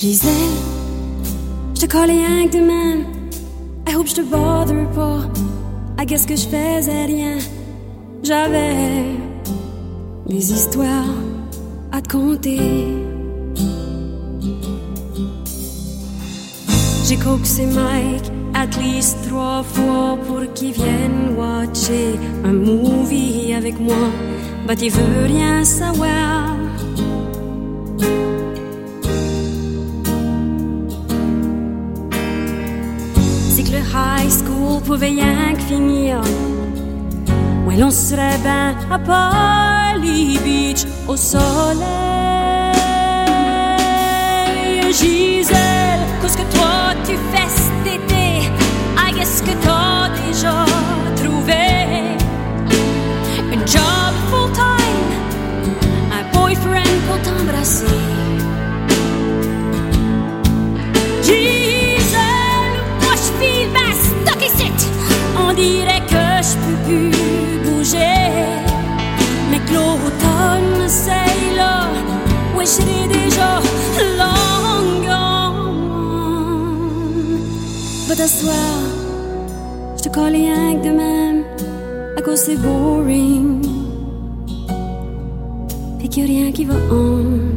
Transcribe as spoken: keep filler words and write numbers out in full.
Gisèle, je te collais rien que de même. I hope je te bother pas. I guess que je faisais rien. J'avais des histoires à te conter. J'ai coaxé Mike at least trois fois pour qu'il vienne watcher un movie avec moi, but il veut rien savoir. C'est que le high school pouvait rien que finir. Ouais, l'on serait ben à Palm Beach au soleil. Gisèle, qu'est-ce que toi tu fais cet été? I guess que t'as déjà trouvé un job full time, un boyfriend pour t'embrasser. Gisèle, moi je file ben stuck ici. On dirait que je peux plus bouger, mais que l'automne c'est là. Ouais, je serai déjà long gone. But à soir, je te colle rien que de même, à cause c'est boring, et qu'il y a rien qui va on.